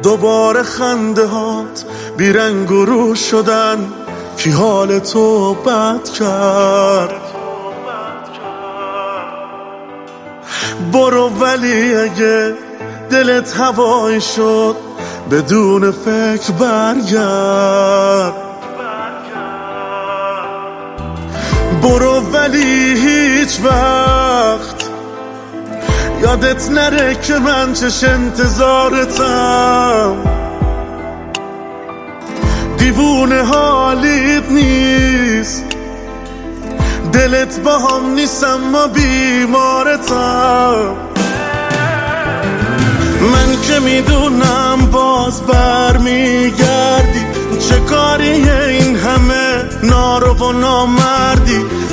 دوباره خنده هات بیرنگ و رو شدن، کی حال تو بد کرد؟ برو ولی اگه دلت هوایی شد بدون فکر برگرد. برو ولی هیچ وقت یادت نره که من چش انتظارتم. دیوونه حالیت نیست، دلت با هم نیست اما بیمارتم. من که میدونم باز برمیگردی، چه کاریه این همه نارو و نامردی؟